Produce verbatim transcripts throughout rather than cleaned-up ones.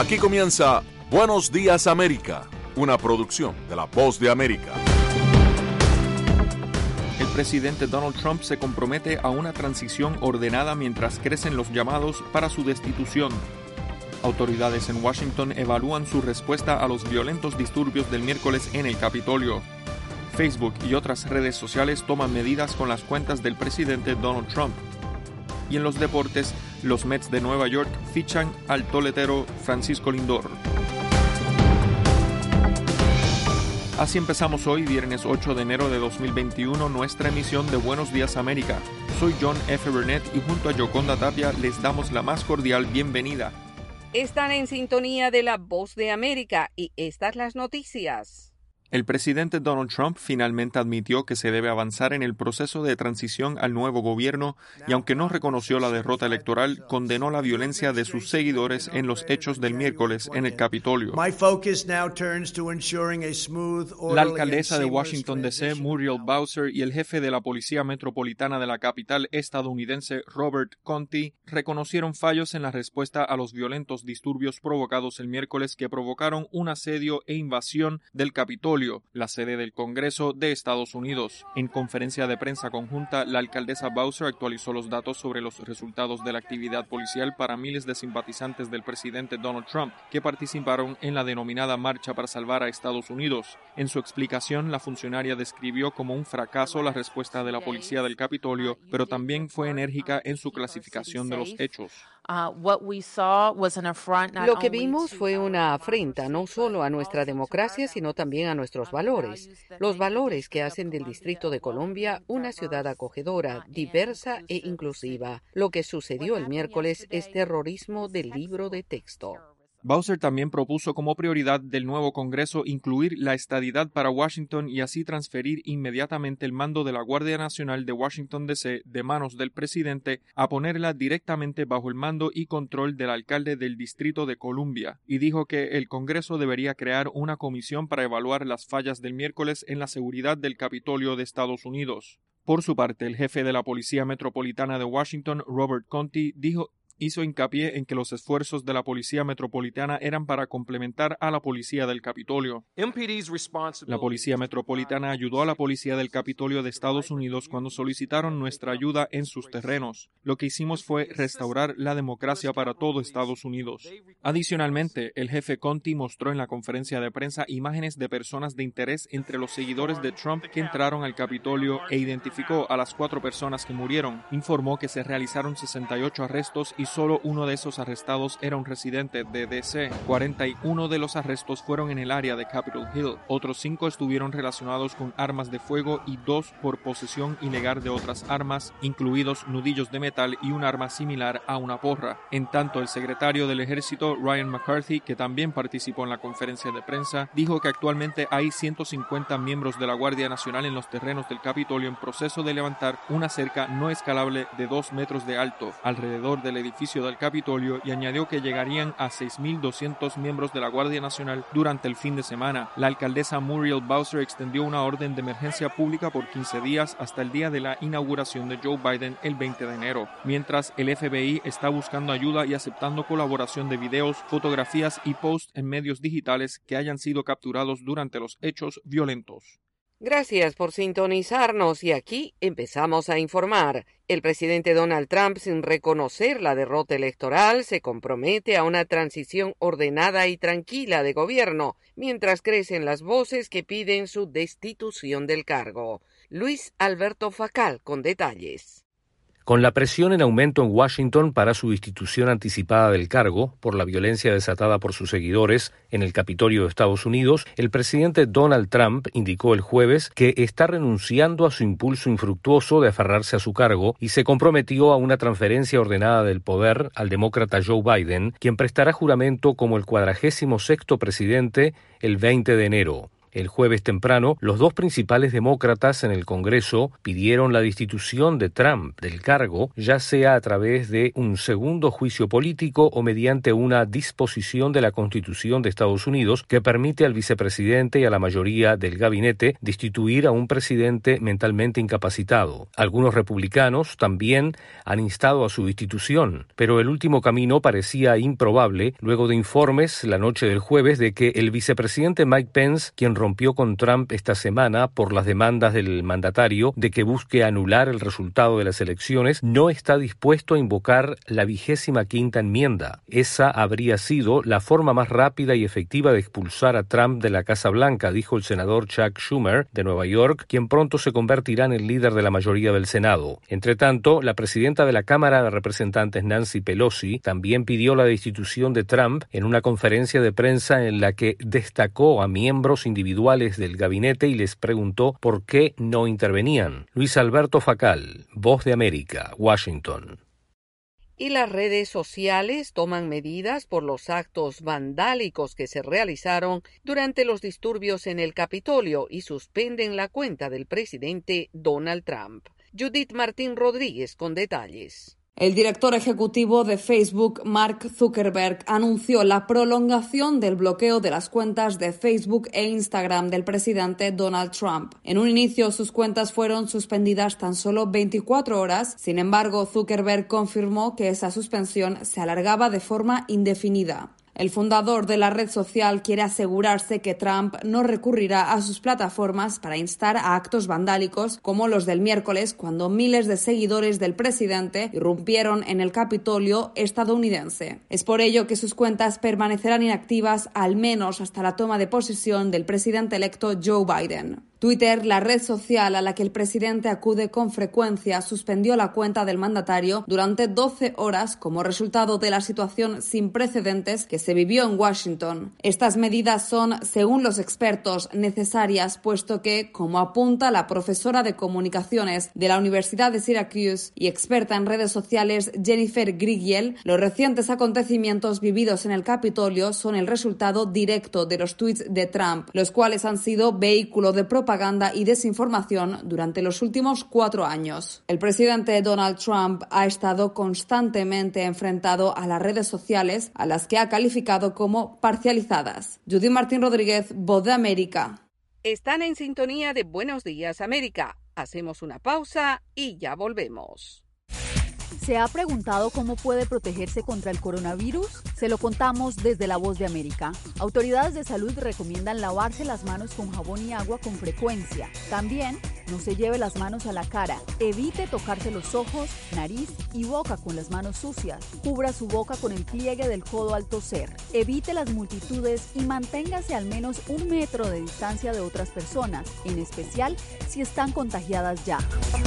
Aquí comienza Buenos Días América, una producción de La Voz de América. El presidente Donald Trump se compromete a una transición ordenada mientras crecen los llamados para su destitución. Autoridades en Washington evalúan su respuesta a los violentos disturbios del miércoles en el Capitolio. Facebook y otras redes sociales toman medidas con las cuentas del presidente Donald Trump. Y en los deportes, los Mets de Nueva York fichan al toletero Francisco Lindor. Así empezamos hoy, viernes ocho de enero de dos mil veintiuno, nuestra emisión de Buenos Días América. Soy John F. Burnett y junto a Yoconda Tapia les damos la más cordial bienvenida. Están en sintonía de La Voz de América y estas las noticias. El presidente Donald Trump finalmente admitió que se debe avanzar en el proceso de transición al nuevo gobierno y aunque no reconoció la derrota electoral, condenó la violencia de sus seguidores en los hechos del miércoles en el Capitolio. La alcaldesa de Washington, D C, Muriel Bowser, y el jefe de la Policía Metropolitana de la capital estadounidense, Robert Conti, reconocieron fallos en la respuesta a los violentos disturbios provocados el miércoles que provocaron un asedio e invasión del Capitolio, la sede del Congreso de Estados Unidos. En conferencia de prensa conjunta, la alcaldesa Bowser actualizó los datos sobre los resultados de la actividad policial para miles de simpatizantes del presidente Donald Trump que participaron en la denominada Marcha para Salvar a Estados Unidos. En su explicación, la funcionaria describió como un fracaso la respuesta de la policía del Capitolio, pero también fue enérgica en su clasificación de los hechos. Lo que vimos fue una afrenta no solo a nuestra democracia, sino también a nuestros valores. Los valores que hacen del Distrito de Columbia una ciudad acogedora, diversa e inclusiva. Lo que sucedió el miércoles es terrorismo del libro de texto. Bowser también propuso como prioridad del nuevo Congreso incluir la estadidad para Washington y así transferir inmediatamente el mando de la Guardia Nacional de Washington, D C de manos del presidente a ponerla directamente bajo el mando y control del alcalde del Distrito de Columbia, y dijo que el Congreso debería crear una comisión para evaluar las fallas del miércoles en la seguridad del Capitolio de Estados Unidos. Por su parte, el jefe de la Policía Metropolitana de Washington, Robert Conti, dijo hizo hincapié en que los esfuerzos de la Policía Metropolitana eran para complementar a la Policía del Capitolio. La Policía Metropolitana ayudó a la Policía del Capitolio de Estados Unidos cuando solicitaron nuestra ayuda en sus terrenos. Lo que hicimos fue restaurar la democracia para todo Estados Unidos. Adicionalmente, el jefe Conti mostró en la conferencia de prensa imágenes de personas de interés entre los seguidores de Trump que entraron al Capitolio e identificó a las cuatro personas que murieron. Informó que se realizaron sesenta y ocho arrestos y solo uno de esos arrestados era un residente de D C. cuarenta y uno de los arrestos fueron en el área de Capitol Hill. Otros cinco estuvieron relacionados con armas de fuego y dos por posesión ilegal de otras armas, incluidos nudillos de metal y un arma similar a una porra. En tanto, el secretario del Ejército, Ryan McCarthy, que también participó en la conferencia de prensa, dijo que actualmente hay ciento cincuenta miembros de la Guardia Nacional en los terrenos del Capitolio en proceso de levantar una cerca no escalable de dos metros de alto alrededor del edificio del Capitolio, y añadió que llegarían a seis mil doscientos miembros de la Guardia Nacional durante el fin de semana. La alcaldesa Muriel Bowser extendió una orden de emergencia pública por quince días hasta el día de la inauguración de Joe Biden el veinte de enero, mientras el F B I está buscando ayuda y aceptando colaboración de videos, fotografías y posts en medios digitales que hayan sido capturados durante los hechos violentos. Gracias por sintonizarnos y aquí empezamos a informar. El presidente Donald Trump, sin reconocer la derrota electoral, se compromete a una transición ordenada y tranquila de gobierno, mientras crecen las voces que piden su destitución del cargo. Luis Alberto Facal con detalles. Con la presión en aumento en Washington para su destitución anticipada del cargo por la violencia desatada por sus seguidores en el Capitolio de Estados Unidos, el presidente Donald Trump indicó el jueves que está renunciando a su impulso infructuoso de aferrarse a su cargo y se comprometió a una transferencia ordenada del poder al demócrata Joe Biden, quien prestará juramento como el cuadragésimo sexto presidente el veinte de enero. El jueves temprano, los dos principales demócratas en el Congreso pidieron la destitución de Trump del cargo, ya sea a través de un segundo juicio político o mediante una disposición de la Constitución de Estados Unidos que permite al vicepresidente y a la mayoría del gabinete destituir a un presidente mentalmente incapacitado. Algunos republicanos también han instado a su destitución, pero el último camino parecía improbable luego de informes la noche del jueves de que el vicepresidente Mike Pence, quien rompió con Trump esta semana por las demandas del mandatario de que busque anular el resultado de las elecciones, no está dispuesto a invocar la vigésima quinta enmienda. Esa habría sido la forma más rápida y efectiva de expulsar a Trump de la Casa Blanca, dijo el senador Chuck Schumer de Nueva York, quien pronto se convertirá en el líder de la mayoría del Senado. Entre tanto, la presidenta de la Cámara de Representantes, Nancy Pelosi, también pidió la destitución de Trump en una conferencia de prensa en la que destacó a miembros individuales del gabinete y les preguntó por qué no intervenían. Luis Alberto Facal, Voz de América, Washington. Y las redes sociales toman medidas por los actos vandálicos que se realizaron durante los disturbios en el Capitolio y suspenden la cuenta del presidente Donald Trump. Judith Martín Rodríguez con detalles. El director ejecutivo de Facebook, Mark Zuckerberg, anunció la prolongación del bloqueo de las cuentas de Facebook e Instagram del presidente Donald Trump. En un inicio, sus cuentas fueron suspendidas tan solo veinticuatro horas. Sin embargo, Zuckerberg confirmó que esa suspensión se alargaba de forma indefinida. El fundador de la red social quiere asegurarse que Trump no recurrirá a sus plataformas para instar a actos vandálicos como los del miércoles, cuando miles de seguidores del presidente irrumpieron en el Capitolio estadounidense. Es por ello que sus cuentas permanecerán inactivas al menos hasta la toma de posesión del presidente electo Joe Biden. Twitter, la red social a la que el presidente acude con frecuencia, suspendió la cuenta del mandatario durante doce horas como resultado de la situación sin precedentes que se vivió en Washington. Estas medidas son, según los expertos, necesarias, puesto que, como apunta la profesora de comunicaciones de la Universidad de Syracuse y experta en redes sociales Jennifer Grigiel, los recientes acontecimientos vividos en el Capitolio son el resultado directo de los tweets de Trump, los cuales han sido vehículo de propaganda propaganda y desinformación durante los últimos cuatro años. El presidente Donald Trump ha estado constantemente enfrentado a las redes sociales, a las que ha calificado como parcializadas. Judith Martín Rodríguez, Voz de América. Están en sintonía de Buenos Días América. Hacemos una pausa y ya volvemos. ¿Se ha preguntado cómo puede protegerse contra el coronavirus? Se lo contamos desde La Voz de América. Autoridades de salud recomiendan lavarse las manos con jabón y agua con frecuencia. También, no se lleve las manos a la cara. Evite tocarse los ojos, nariz y boca con las manos sucias. Cubra su boca con el pliegue del codo al toser. Evite las multitudes y manténgase al menos un metro de distancia de otras personas, en especial si están contagiadas ya.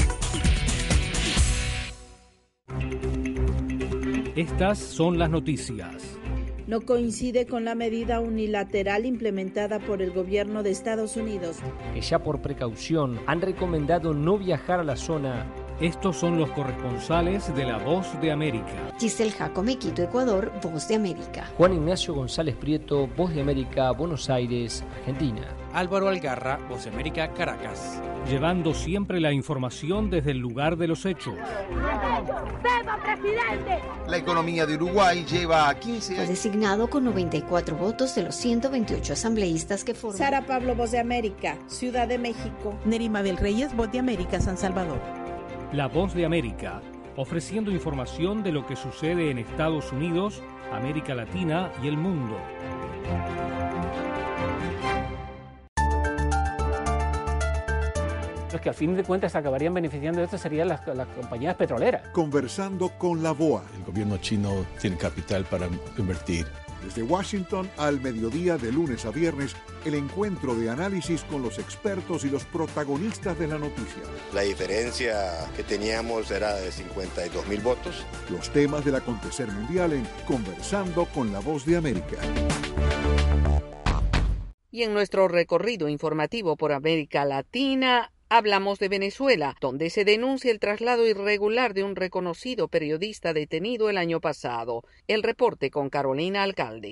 Estas son las noticias. No coincide con la medida unilateral implementada por el gobierno de Estados Unidos, que ya por precaución han recomendado no viajar a la zona. Estos son los corresponsales de La Voz de América. Giselle Jacome, Quito, Ecuador, Voz de América. Juan Ignacio González Prieto, Voz de América, Buenos Aires, Argentina. Álvaro Algarra, Voz de América, Caracas. Llevando siempre la información desde el lugar de los hechos. ¡Viva, presidente! La economía de Uruguay lleva a quince años. Fue designado con noventa y cuatro votos de los ciento veintiocho asambleístas que forman. Sara Pablo, Voz de América, Ciudad de México. Nerima del Reyes, Voz de América, San Salvador. La Voz de América, ofreciendo información de lo que sucede en Estados Unidos, América Latina y el mundo. Los que al fin de cuentas acabarían beneficiando de esto serían las, las compañías petroleras. Conversando con la B O A. El gobierno chino tiene capital para invertir. Desde Washington al mediodía de lunes a viernes, el encuentro de análisis con los expertos y los protagonistas de la noticia. La diferencia que teníamos era de cincuenta y dos mil votos. Los temas del acontecer mundial en Conversando con la Voz de América. Y en nuestro recorrido informativo por América Latina, hablamos de Venezuela, donde se denuncia el traslado irregular de un reconocido periodista detenido el año pasado. El reporte con Carolina Alcalde.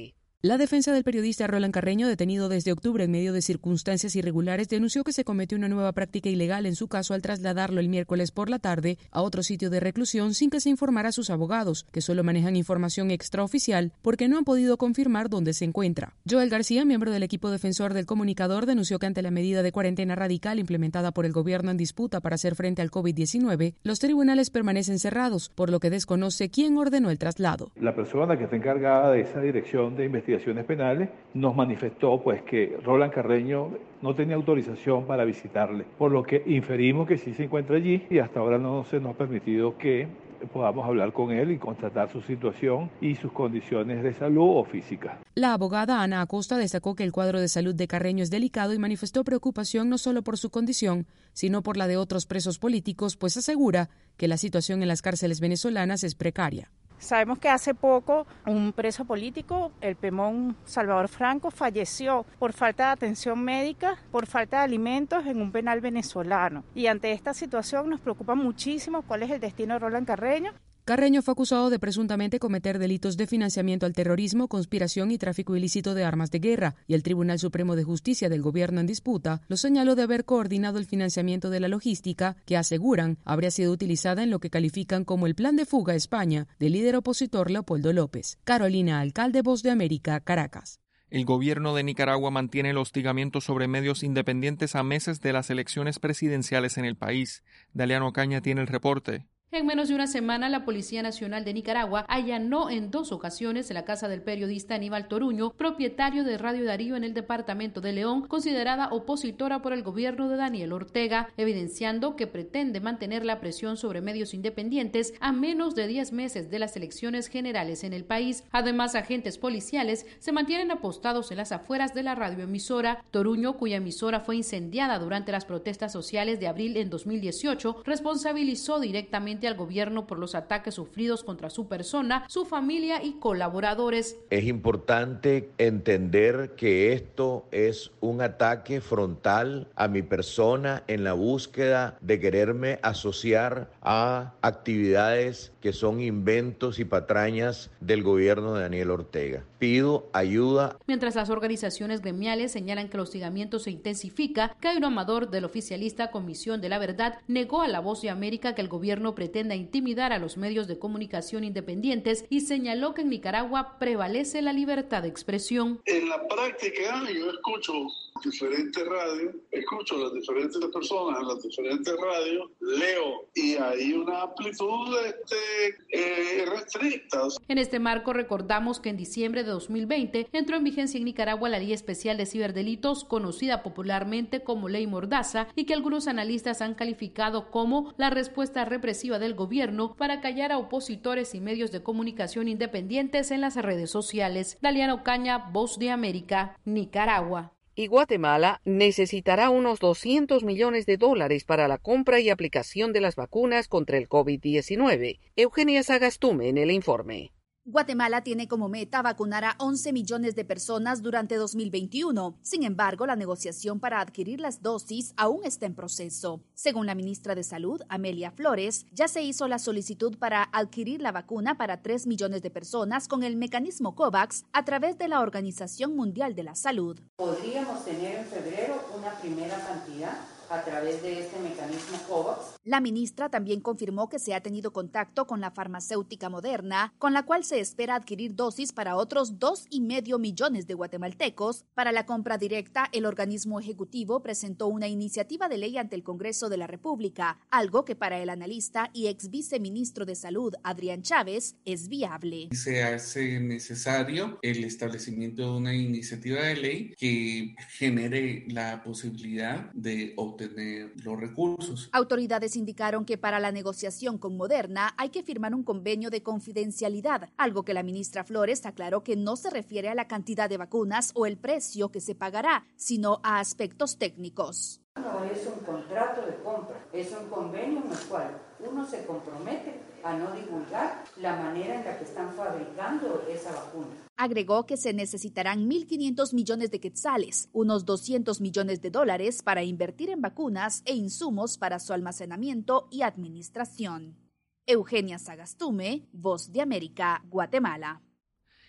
La defensa del periodista Roland Carreño, detenido desde octubre en medio de circunstancias irregulares, denunció que se cometió una nueva práctica ilegal en su caso al trasladarlo el miércoles por la tarde a otro sitio de reclusión sin que se informara a sus abogados, que solo manejan información extraoficial porque no han podido confirmar dónde se encuentra. Joel García, miembro del equipo defensor del comunicador, denunció que ante la medida de cuarentena radical implementada por el gobierno en disputa para hacer frente al COVID diecinueve, los tribunales permanecen cerrados, por lo que desconoce quién ordenó el traslado. La persona que está encargada de esa dirección de investigación penales nos manifestó pues que Roland Carreño no tenía autorización para visitarle, por lo que inferimos que sí se encuentra allí y hasta ahora no se nos ha permitido que podamos hablar con él y constatar su situación y sus condiciones de salud o física. La abogada Ana Acosta destacó que el cuadro de salud de Carreño es delicado y manifestó preocupación no solo por su condición, sino por la de otros presos políticos, pues asegura que la situación en las cárceles venezolanas es precaria. Sabemos que hace poco un preso político, el Pemón Salvador Franco, falleció por falta de atención médica, por falta de alimentos en un penal venezolano. Y ante esta situación nos preocupa muchísimo cuál es el destino de Roland Carreño. Carreño fue acusado de presuntamente cometer delitos de financiamiento al terrorismo, conspiración y tráfico ilícito de armas de guerra, y el Tribunal Supremo de Justicia del gobierno en disputa lo señaló de haber coordinado el financiamiento de la logística que, aseguran, habría sido utilizada en lo que califican como el plan de fuga a España del líder opositor Leopoldo López. Carolina Alcalde, Voz de América, Caracas. El gobierno de Nicaragua mantiene el hostigamiento sobre medios independientes a meses de las elecciones presidenciales en el país. Daliano Caña tiene el reporte. En menos de una semana, la Policía Nacional de Nicaragua allanó en dos ocasiones la casa del periodista Aníbal Toruño, propietario de Radio Darío en el departamento de León, considerada opositora por el gobierno de Daniel Ortega, evidenciando que pretende mantener la presión sobre medios independientes a menos de diez meses de las elecciones generales en el país. Además, agentes policiales se mantienen apostados en las afueras de la radioemisora. Toruño, cuya emisora fue incendiada durante las protestas sociales de abril en dos mil dieciocho, responsabilizó directamente al gobierno por los ataques sufridos contra su persona, su familia y colaboradores. Es importante entender que esto es un ataque frontal a mi persona en la búsqueda de quererme asociar a actividades que son inventos y patrañas del gobierno de Daniel Ortega. Pido ayuda. Mientras las organizaciones gremiales señalan que el hostigamiento se intensifica, Cairo Amador, del oficialista Comisión de la Verdad, negó a La Voz de América que el gobierno pretenda intimidar a los medios de comunicación independientes y señaló que en Nicaragua prevalece la libertad de expresión. En la práctica yo escucho diferentes radios, escucho las diferentes personas en las diferentes radios, leo y hay una amplitud este, eh, restricta. En este marco recordamos que en diciembre de dos mil veinte entró en vigencia en Nicaragua la Ley Especial de Ciberdelitos, conocida popularmente como Ley Mordaza, y que algunos analistas han calificado como la respuesta represiva del gobierno para callar a opositores y medios de comunicación independientes en las redes sociales. Daliano Caña, Voz de América, Nicaragua. Y Guatemala necesitará unos doscientos millones de dólares para la compra y aplicación de las vacunas contra el COVID diecinueve. Eugenia Sagastume en el informe. Guatemala tiene como meta vacunar a once millones de personas durante dos mil veintiuno. Sin embargo, la negociación para adquirir las dosis aún está en proceso. Según la ministra de Salud, Amelia Flores, ya se hizo la solicitud para adquirir la vacuna para tres millones de personas con el mecanismo COVAX a través de la Organización Mundial de la Salud. Podríamos tener en febrero una primera cantidad a través de este mecanismo COVAX. La ministra también confirmó que se ha tenido contacto con la farmacéutica Moderna, con la cual se espera adquirir dosis para otros dos y medio millones de guatemaltecos. Para la compra directa, el organismo ejecutivo presentó una iniciativa de ley ante el Congreso de la República, algo que para el analista y ex viceministro de Salud, Adrián Chávez, es viable. Se hace necesario el establecimiento de una iniciativa de ley que genere la posibilidad de obtener tener los recursos. Autoridades indicaron que para la negociación con Moderna hay que firmar un convenio de confidencialidad, algo que la ministra Flores aclaró que no se refiere a la cantidad de vacunas o el precio que se pagará, sino a aspectos técnicos. No es un contrato de compra, es un convenio en el cual uno se compromete a no divulgar la manera en la que están fabricando esa vacuna. Agregó que se necesitarán mil quinientos millones de quetzales, unos doscientos millones de dólares para invertir en vacunas e insumos para su almacenamiento y administración. Eugenia Sagastume, Voz de América, Guatemala.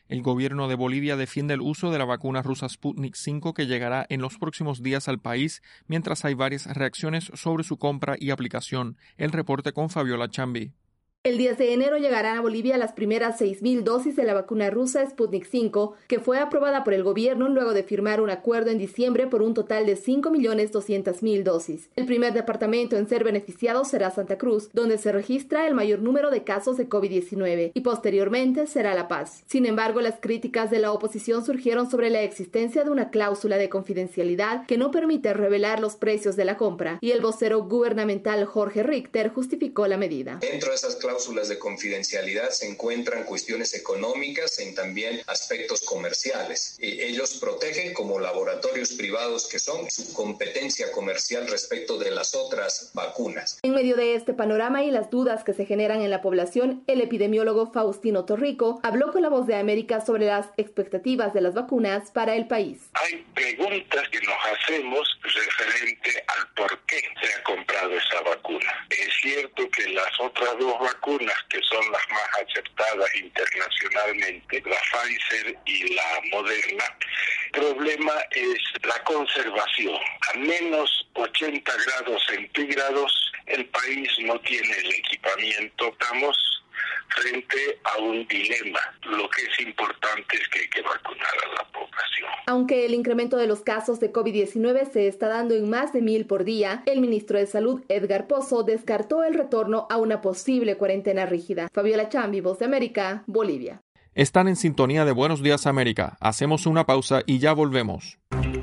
El gobierno de Bolivia defiende el uso de la vacuna rusa Sputnik cinco que llegará en los próximos días al país, mientras hay varias reacciones sobre su compra y aplicación. El reporte con Fabiola Chambi. El diez de enero llegarán a Bolivia las primeras seis mil dosis de la vacuna rusa Sputnik cinco, que fue aprobada por el gobierno luego de firmar un acuerdo en diciembre por un total de cinco millones doscientas mil dosis. El primer departamento en ser beneficiado será Santa Cruz, donde se registra el mayor número de casos de COVID diecinueve, y posteriormente será La Paz. Sin embargo, las críticas de la oposición surgieron sobre la existencia de una cláusula de confidencialidad que no permite revelar los precios de la compra, y el vocero gubernamental Jorge Richter justificó la medida. Dentro de esas cláusulas de confidencialidad se encuentran cuestiones económicas y también aspectos comerciales. Y ellos protegen, como laboratorios privados que son, su competencia comercial respecto de las otras vacunas. En medio de este panorama y las dudas que se generan en la población, el epidemiólogo Faustino Torrico habló con La Voz de América sobre las expectativas de las vacunas para el país. Hay preguntas que nos hacemos referente al por qué se ha comprado esa vacuna. Es cierto que las otras dos vacunas que son las más aceptadas internacionalmente, la Pfizer y la Moderna, el problema es la conservación. A menos ochenta grados centígrados el país no tiene el equipamiento. Estamos frente a un dilema. Lo que es importante es que hay que vacunar a la población. Aunque el incremento de los casos de COVID diecinueve se está dando en más de mil por día, el ministro de Salud, Edgar Pozo, descartó el retorno a una posible cuarentena rígida. Fabiola Chambi, Voz de América, Bolivia. Están en sintonía de Buenos Días América. Hacemos una pausa y ya volvemos.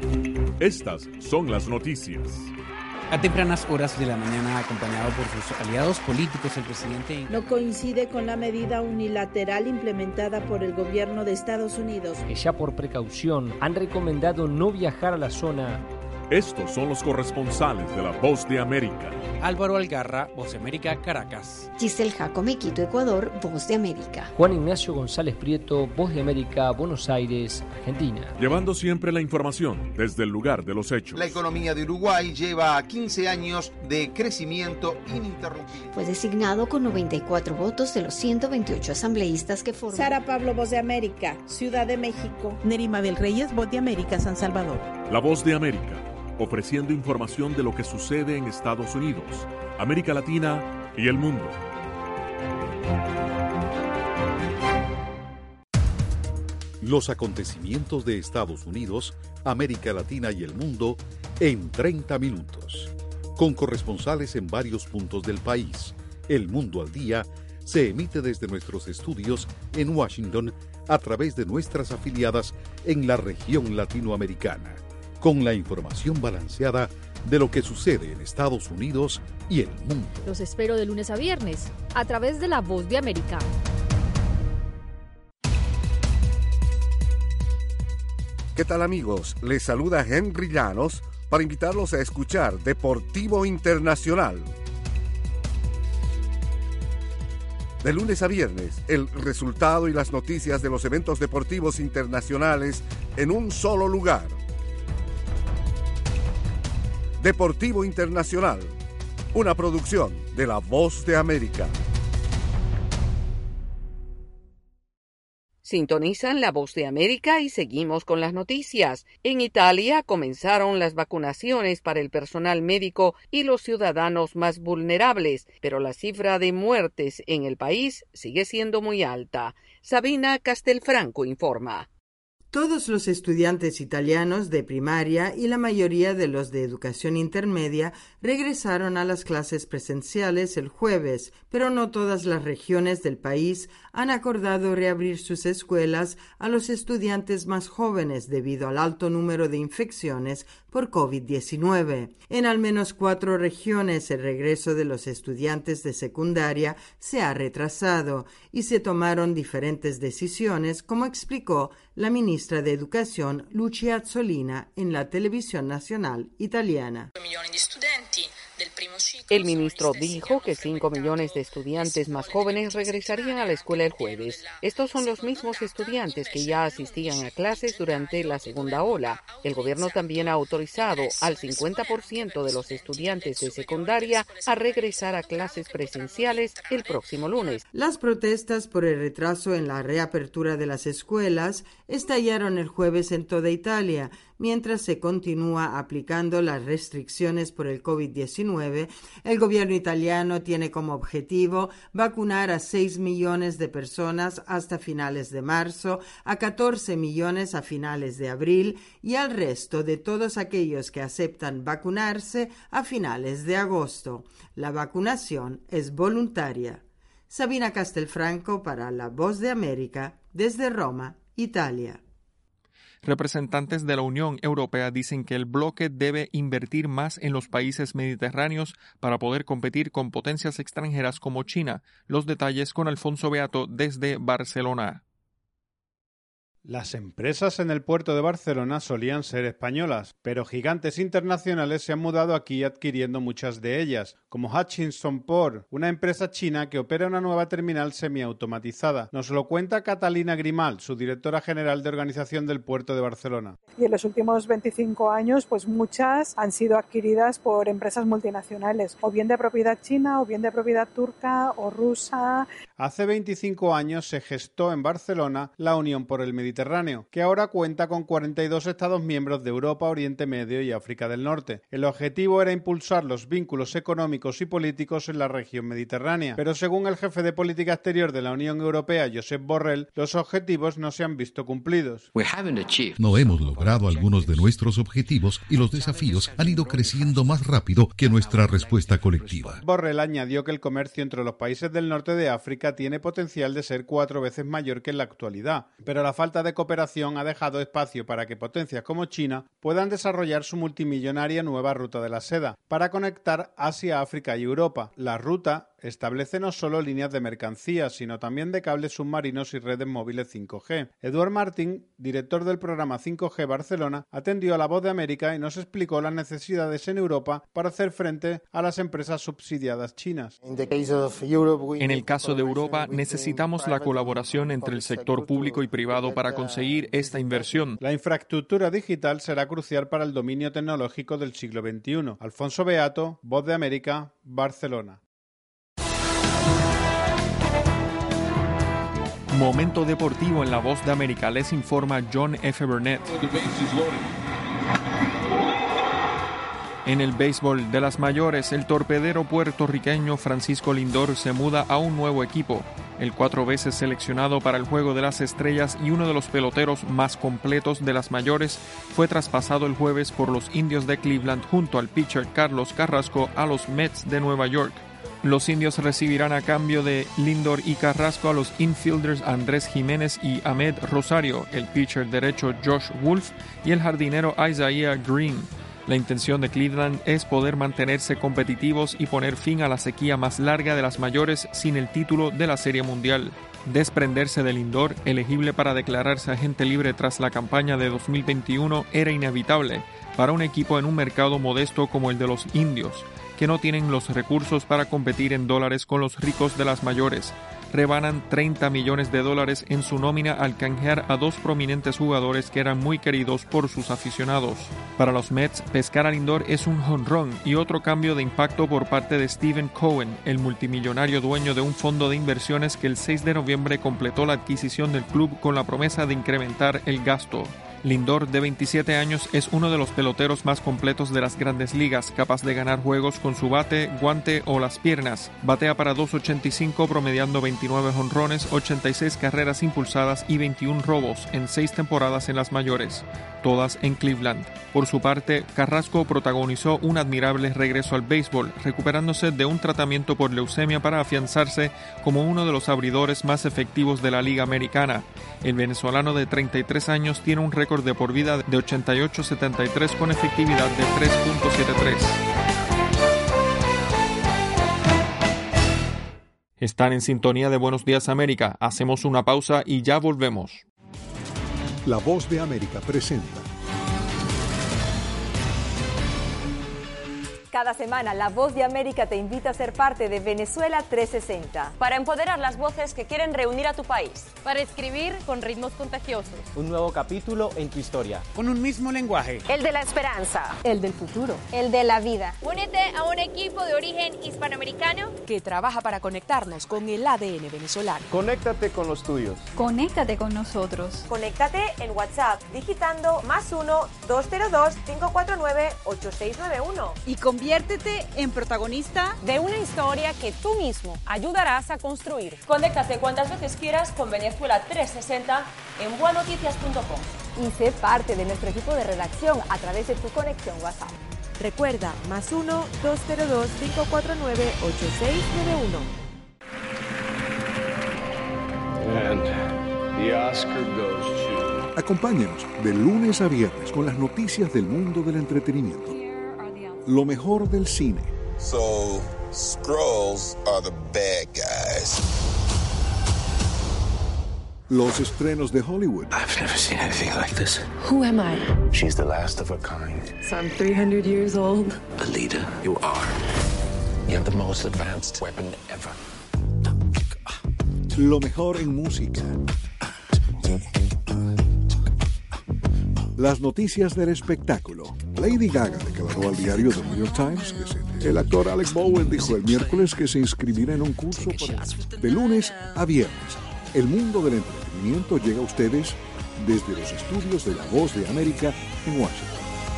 Estas son las noticias. A tempranas horas de la mañana, acompañado por sus aliados políticos, el presidente no coincide con la medida unilateral implementada por el gobierno de Estados Unidos, que ya por precaución han recomendado no viajar a la zona. Estos son los corresponsales de La Voz de América. Álvaro Algarra, Voz de América, Caracas. Giselle Jacome, Quito, Ecuador, Voz de América. Juan Ignacio González Prieto, Voz de América, Buenos Aires, Argentina. Llevando siempre la información desde el lugar de los hechos. La economía de Uruguay lleva quince años de crecimiento ininterrumpido. Fue designado con noventa y cuatro votos de los ciento veintiocho asambleístas que forman. Sara Pablo, Voz de América, Ciudad de México. Nerima del Reyes, Voz de América, San Salvador. La Voz de América, ofreciendo información de lo que sucede en Estados Unidos, América Latina y el mundo. Los acontecimientos de Estados Unidos, América Latina y el mundo en treinta minutos. Con corresponsales en varios puntos del país. El Mundo al Día se emite desde nuestros estudios en Washington a través de nuestras afiliadas en la región latinoamericana, con la información balanceada de lo que sucede en Estados Unidos y el mundo. Los espero de lunes a viernes, a través de La Voz de América. ¿Qué tal, amigos? Les saluda Henry Llanos para invitarlos a escuchar Deportivo Internacional. De lunes a viernes, el resultado y las noticias de los eventos deportivos internacionales en un solo lugar. Deportivo Internacional, una producción de La Voz de América. Sintonizan La Voz de América y seguimos con las noticias. En Italia comenzaron las vacunaciones para el personal médico y los ciudadanos más vulnerables, pero la cifra de muertes en el país sigue siendo muy alta. Sabina Castelfranco informa. Todos los estudiantes italianos de primaria y la mayoría de los de educación intermedia regresaron a las clases presenciales el jueves, pero no todas las regiones del país han acordado reabrir sus escuelas a los estudiantes más jóvenes debido al alto número de infecciones por COVID diecinueve. En al menos cuatro regiones el regreso de los estudiantes de secundaria se ha retrasado y se tomaron diferentes decisiones, como explicó la ministra de Educación Lucia Azzolina en la televisión nacional italiana. Milioni di studenti del El ministro dijo que cinco millones de estudiantes más jóvenes regresarían a la escuela el jueves. Estos son los mismos estudiantes que ya asistían a clases durante la segunda ola. El gobierno también ha autorizado al cincuenta por ciento de los estudiantes de secundaria a regresar a clases presenciales el próximo lunes. Las protestas por el retraso en la reapertura de las escuelas estallaron el jueves en toda Italia, mientras se continúa aplicando las restricciones por el COVID diecinueve. El gobierno italiano tiene como objetivo vacunar a seis millones de personas hasta finales de marzo, a catorce millones a finales de abril y al resto de todos aquellos que aceptan vacunarse a finales de agosto. La vacunación es voluntaria. Sabina Castelfranco para La Voz de América, desde Roma, Italia. Representantes de la Unión Europea dicen que el bloque debe invertir más en los países mediterráneos para poder competir con potencias extranjeras como China. Los detalles con Alfonso Beato desde Barcelona. Las empresas en el puerto de Barcelona solían ser españolas, pero gigantes internacionales se han mudado aquí adquiriendo muchas de ellas, como Hutchinson Port, una empresa china que opera una nueva terminal semiautomatizada. Nos lo cuenta Catalina Grimal, su directora general de organización del puerto de Barcelona. Y en los últimos veinticinco años, pues muchas han sido adquiridas por empresas multinacionales, o bien de propiedad china, o bien de propiedad turca o rusa. Hace veinticinco años se gestó en Barcelona la Unión por el Mediterráneo, que ahora cuenta con cuarenta y dos Estados miembros de Europa, Oriente Medio y África del Norte. El objetivo era impulsar los vínculos económicos y políticos en la región mediterránea, pero según el jefe de política exterior de la Unión Europea, Josep Borrell, los objetivos no se han visto cumplidos. No hemos logrado algunos de nuestros objetivos y los desafíos han ido creciendo más rápido que nuestra respuesta colectiva. Borrell añadió que el comercio entre los países del norte de África tiene potencial de ser cuatro veces mayor que en la actualidad, pero la falta de cooperación ha dejado espacio para que potencias como China puedan desarrollar su multimillonaria nueva ruta de la seda para conectar Asia, África y Europa. La ruta establece no solo líneas de mercancías, sino también de cables submarinos y redes móviles cinco G. Eduard Martín, director del programa cinco G Barcelona, atendió a La Voz de América y nos explicó las necesidades en Europa para hacer frente a las empresas subsidiadas chinas. En el caso de Europa, necesitamos la colaboración entre el sector público y privado para conseguir esta inversión. La infraestructura digital será crucial para el dominio tecnológico del siglo veintiuno. Alfonso Beato, Voz de América, Barcelona. Momento deportivo en La Voz de América, les informa John F. Burnett. En el béisbol de las mayores, el torpedero puertorriqueño Francisco Lindor se muda a un nuevo equipo. El cuatro veces seleccionado para el Juego de las Estrellas y uno de los peloteros más completos de las mayores fue traspasado el jueves por los Indios de Cleveland junto al pitcher Carlos Carrasco a los Mets de Nueva York. Los indios recibirán a cambio de Lindor y Carrasco a los infielders Andrés Jiménez y Ahmed Rosario, el pitcher derecho Josh Wolf y el jardinero Isaiah Green. La intención de Cleveland es poder mantenerse competitivos y poner fin a la sequía más larga de las mayores sin el título de la Serie Mundial. Desprenderse de Lindor, elegible para declararse agente libre tras la campaña de dos mil veintiuno, era inevitable para un equipo en un mercado modesto como el de los indios, que no tienen los recursos para competir en dólares con los ricos de las mayores. Rebanan treinta millones de dólares en su nómina al canjear a dos prominentes jugadores que eran muy queridos por sus aficionados. Para los Mets, pescar a Lindor es un jonrón y otro cambio de impacto por parte de Stephen Cohen, el multimillonario dueño de un fondo de inversiones que el seis de noviembre completó la adquisición del club con la promesa de incrementar el gasto. Lindor, de veintisiete años, es uno de los peloteros más completos de las grandes ligas, capaz de ganar juegos con su bate, guante o las piernas. Batea para dos ochenta y cinco, promediando veintinueve jonrones, ochenta y seis carreras impulsadas y veintiún robos en seis temporadas en las mayores, todas en Cleveland. Por su parte, Carrasco protagonizó un admirable regreso al béisbol, recuperándose de un tratamiento por leucemia para afianzarse como uno de los abridores más efectivos de la Liga Americana. El venezolano de treinta y tres años tiene un récord de por vida de ochenta y ocho setenta y tres con efectividad de tres punto setenta y tres. Están en sintonía de Buenos Días América. Hacemos una pausa y ya volvemos. La Voz de América presenta Cada semana, La Voz de América te invita a ser parte de Venezuela trescientos sesenta. Para empoderar las voces que quieren reunir a tu país. Para escribir con ritmos contagiosos. Un nuevo capítulo en tu historia. Con un mismo lenguaje. El de la esperanza. El del futuro. El de la vida. Únete a un equipo de origen hispanoamericano que trabaja para conectarnos con el A D N venezolano. Conéctate con los tuyos. Conéctate con nosotros. Conéctate en WhatsApp digitando más uno dos cero dos cinco cuatro nueve ocho seis nueve uno. Y conviértete en protagonista de una historia que tú mismo ayudarás a construir. Conéctate cuantas veces quieras con Venezuela trescientos sesenta en bua noticias punto com. Y sé parte de nuestro equipo de redacción a través de tu conexión WhatsApp. Recuerda, más uno dos cero dos cinco cuatro nueve ocho seis nueve uno. And the Oscar goes to... Acompáñenos de lunes a viernes con las noticias del mundo del entretenimiento. Lo mejor del cine. So, Skrulls are the bad guys. Los estrenos de Hollywood. I've never seen anything like this. Who am I? She's the last of her kind. So I'm three hundred years old. The leader you are. You have the most advanced weapon ever. Lo mejor en música. Las noticias del espectáculo. Lady Gaga declaró al diario The New York Times que se... El actor Alec Bowen dijo el miércoles que se inscribirá en un curso para... De lunes a viernes. El mundo del entretenimiento llega a ustedes desde los estudios de La Voz de América en Washington.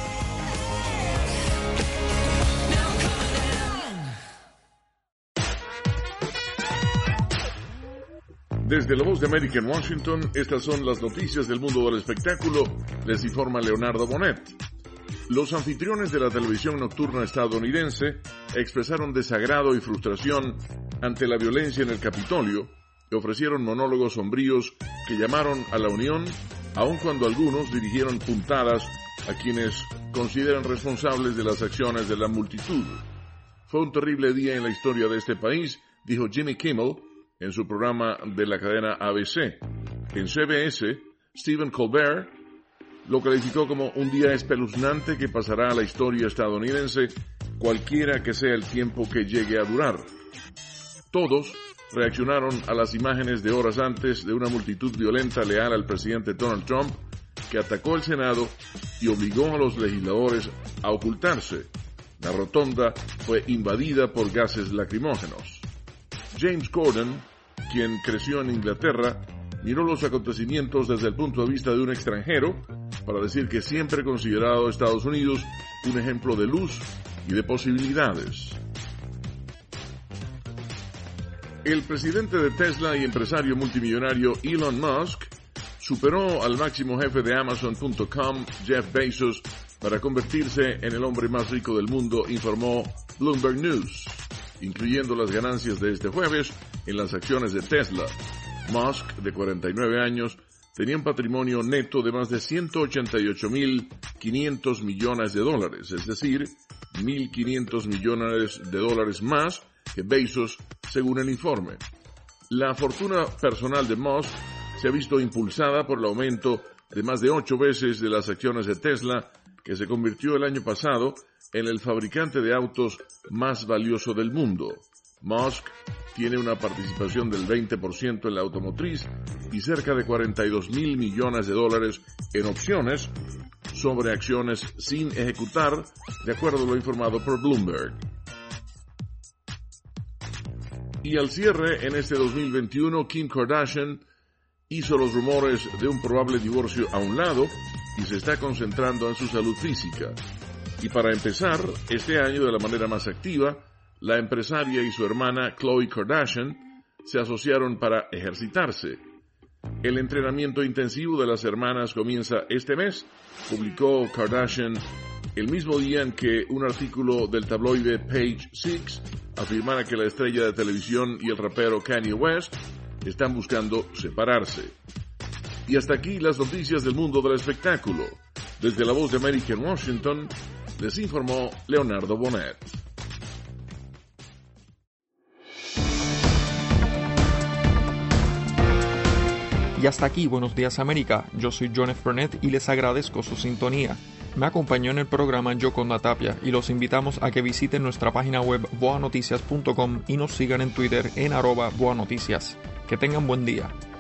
Desde La Voz de América en Washington, estas son las noticias del mundo del espectáculo. Les informa Leonardo Bonet. Los anfitriones de la televisión nocturna estadounidense expresaron desagrado y frustración ante la violencia en el Capitolio y ofrecieron monólogos sombríos que llamaron a la unión, aun cuando algunos dirigieron puntadas a quienes consideran responsables de las acciones de la multitud. Fue un terrible día en la historia de este país, dijo Jimmy Kimmel en su programa de la cadena A B C. En C B S, Stephen Colbert lo calificó como un día espeluznante que pasará a la historia estadounidense, cualquiera que sea el tiempo que llegue a durar. Todos reaccionaron a las imágenes de horas antes de una multitud violenta leal al presidente Donald Trump que atacó el Senado y obligó a los legisladores a ocultarse. La rotonda fue invadida por gases lacrimógenos. James Corden, quien creció en Inglaterra, miró los acontecimientos desde el punto de vista de un extranjero para decir que siempre ha considerado a Estados Unidos un ejemplo de luz y de posibilidades. El presidente de Tesla y empresario multimillonario Elon Musk superó al máximo jefe de Amazon punto com, Jeff Bezos, para convertirse en el hombre más rico del mundo, informó Bloomberg News, incluyendo las ganancias de este jueves en las acciones de Tesla. Musk, de cuarenta y nueve años, tenía un patrimonio neto de más de ciento ochenta y ocho mil quinientos millones de dólares, es decir, mil quinientos millones de dólares más que Bezos, según el informe. La fortuna personal de Musk se ha visto impulsada por el aumento de más de ocho veces de las acciones de Tesla, que se convirtió el año pasado en el fabricante de autos más valioso del mundo. Musk tiene una participación del veinte por ciento en la automotriz y cerca de cuarenta y dos mil millones de dólares en opciones sobre acciones sin ejecutar, de acuerdo a lo informado por Bloomberg. Y al cierre, en este dos mil veintiuno, Kim Kardashian hizo los rumores de un probable divorcio a un lado y se está concentrando en su salud física. Y para empezar, este año de la manera más activa, la empresaria y su hermana Khloe Kardashian se asociaron para ejercitarse. El entrenamiento intensivo de las hermanas comienza este mes, publicó Kardashian el mismo día en que un artículo del tabloide Page Six afirmara que la estrella de televisión y el rapero Kanye West están buscando separarse. Y hasta aquí las noticias del mundo del espectáculo. Desde La Voz de América en Washington, les informó Leonardo Bonet. Y hasta aquí, Buenos Días América. Yo soy John F. Burnett y les agradezco su sintonía. Me acompañó en el programa Yoconda Tapia y los invitamos a que visiten nuestra página web boa noticias punto com y nos sigan en Twitter en arroba boanoticias. Que tengan buen día.